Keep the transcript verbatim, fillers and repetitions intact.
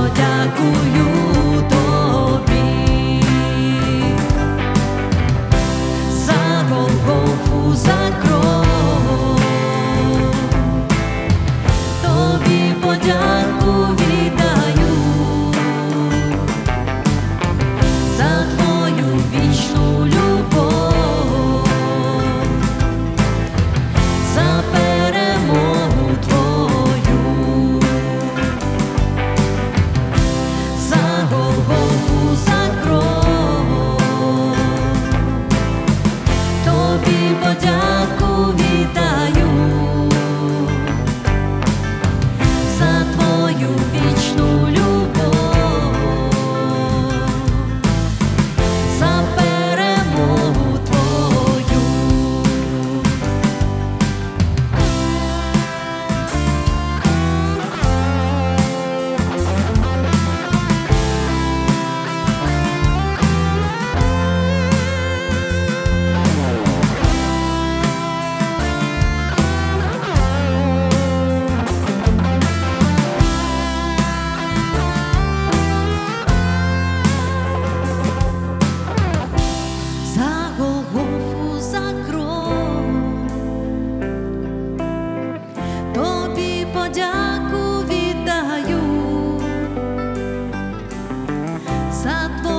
подякую тобі за Голгофу, за кров. Тобі подяку віддаю за твою вічну любов, за перемогу твою, за Голгофу, за кров. Тобі подяку віддаю за твою вічну любов, за перемогу твою. За Голгофу, за кров. Тобі подяку віддаю за твою